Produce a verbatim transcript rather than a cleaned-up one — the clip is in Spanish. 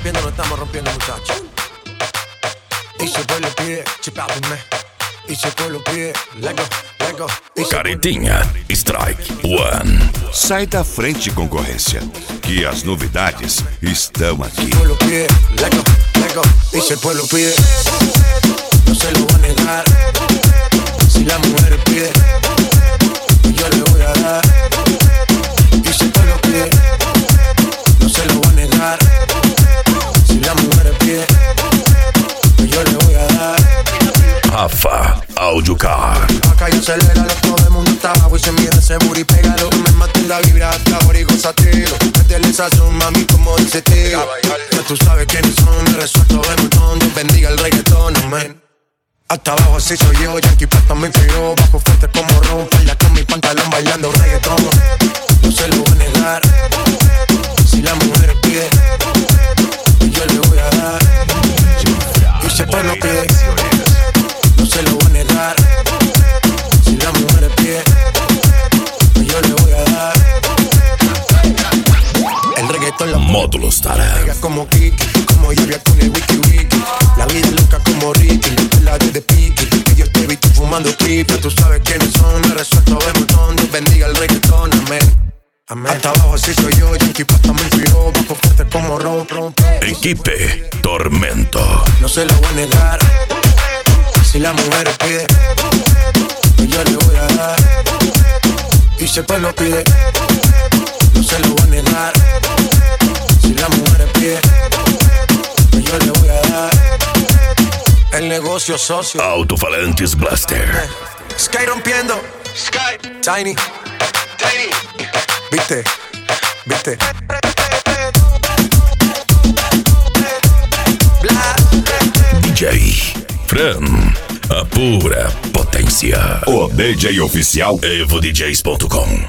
rompiendo, no estamos rompiendo, muchachos. Y si el pueblo pide, chipátenme. E se quello pide, lego, lego. Caretinha Strike One. Sai da frente, concorrência, que as novidades estão aqui. Se el pueblo pide, lego, lego. Y si el pueblo pide, no se lo voy a negar. Si la mujer pide, yo le voy a dar. Y si el pueblo pide, no se lo voy a negar. Si la mujer pide, yo le voy a dar. Rafa Audiocar. Acá y aceléralo, todo el mundo está abajo y se mide ese booty, pégalo. Me mate la vibra hasta ahora y gózatelo. Métele esa son, mami, como dice tío. Ya tú sabes quiénes son, me resuelto de montón. Dios bendiga el reggaetón, amén. Hasta abajo así soy yo, Yankee Pasta me inspiró. Bajo fuerte como Ron, falla con mi pantalón bailando reggaetón. No se lo voy a negar. Si la mujer pide, yo le voy a dar. Y si el pueblo pide, no se lo voy a negar. Si la mujer pide, yo le voy a dar. El reggaetón la Módulos Tara. pega como Kiki, como lluvia con el wiki wiki. La vida es loca como Ricky, la de de Piki. Que yo te vi tú fumando pipa, tú sabes quiénes son. Me resuelto de montón, Dios bendiga el reggaetón, amén. Amén. Hasta abajo así soy yo, Yankee Pasta me inspiró. Bajo fuerte como Ron, Ron. Equipe Tormento. No se lo voy a negar. Si la mujer pide, yo le voy a dar. Y si el pueblo pide, no se lo voy a negar. Si la mujer pide, yo le voy a dar. El negocio socio. Alto-falantes Blaster. Sky rompiendo. Sky. Tiny. Tiny. Viste. Viste. Bla. D J Fran, a pura potência. O D J oficial evo d js ponto com.